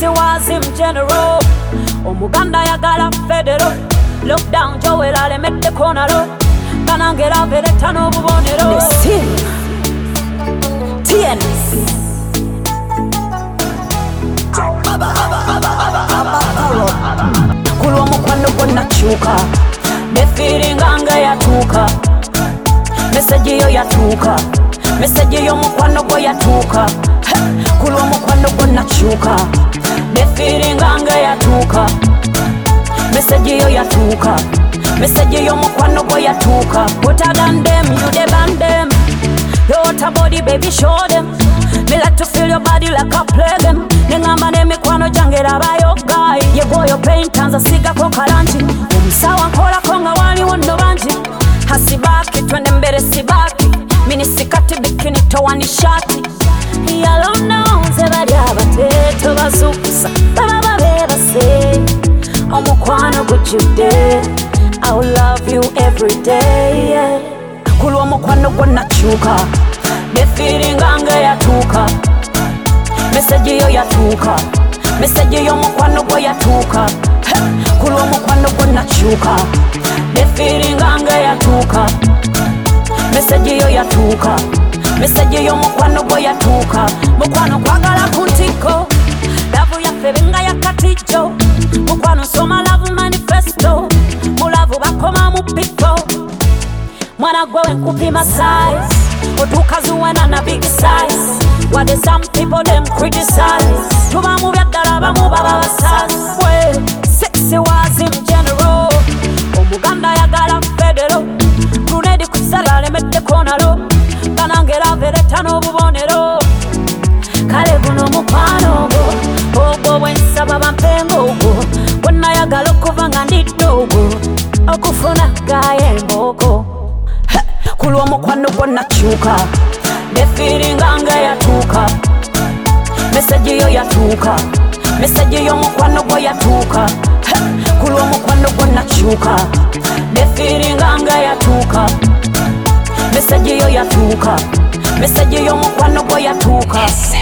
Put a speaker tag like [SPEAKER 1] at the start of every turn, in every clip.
[SPEAKER 1] was him general. Omuganda yagala federal. Look down Joel alemette konalo. Kanangera vereta no bubonero. TNS. Kulwa mukwano gwonna kyuka. The feeling anga yatuuka. Message yo yatuuka. Message yo mukwano gwo yatuuka. Kulwa mukwano gwonna kyuka. The feeling anga yatuuka. Message yo yatuuka. Message yo mukwano gwo yatuuka. Hotter than them, you the band them. Your water body, baby, show them. Me like to feel your body like a plug. Nengamba ne mikwano jange raba yo guy. Ye boy your pain tanza siga ko kalanchi. Umusawa nkola konga wali wondo banji. Hasibaki twende mbere sibaki. Mini sikati bikini towani shati. Yalona onze bali abateto bazukusa. Baba babera say omukwano gujude. I will love you every day, yeah. Kulwa mukwano gwonna kyuka. The feeling anga yatuuka. Message yo yatuuka. Message yo mukwano gwo yatuuka. Kulwa mukwano gwonna kyuka. The feeling anga yatuuka. Message yo yatuuka. Message yo mukwano gwo yatuuka. Mukwano kwagala kuntiko. Love yaffe benga yakatijo. Mukwano soma love manifesto. Mulavu bakoma mu piko. Mwana gwe nkupima size. Otukazuwana na big size. What the some people them criticize. Tuba mu byaddala bamu baba basas. Well, sexy was him general. Omuganda yagala federal. Brunedi kusala alemette konalo. Kanangera vereta no bubonero. Kale buno mukwano gwo. Ogwo bwensaba bampengo gwo. Bwonna yagala okuva nga ndi ddogo. Okufuna gaye emboko. Kulwa mukwano gwonna kyuka. The feeling anga yatuuka. Message yo yatuuka. Message yo mukwano gwo yatuuka. Kulwa mukwano gwonna kyuka. The feeling anga yatuuka. Message yo yatuuka. Message yo mukwano gwo yatuuka.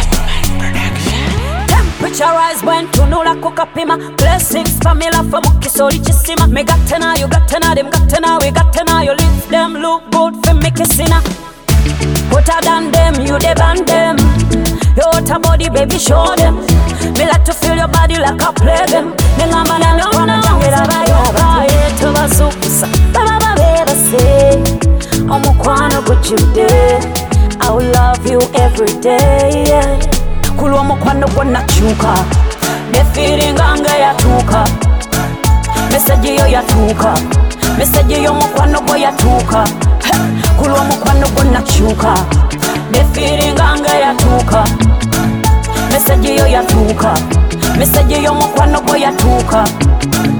[SPEAKER 1] Temperature rise when tunula kukapima. Blessings famila for mukisori chisima. Me gatena, you gatena, them gatena, we gatena. You lift them look good for me kissina. Hotter than them, you the band them. Your water body, baby, show them. Me like to feel your body like a play them. Nengamba na mikwana jange raba yo yetu bazukusa. Baba babera say omukwano gujude. I will love you every day, yeah. Kulwa mukwano gwonna kyuka. The feeling anga yatuuka. Message yo yatuuka. Message yo mukwano gwo yatuuka. Kulwa mukwano gwonna kyuka. The feeling anga yatuuka. Message yo yatuuka. Message yo mukwano gwo yatuuka.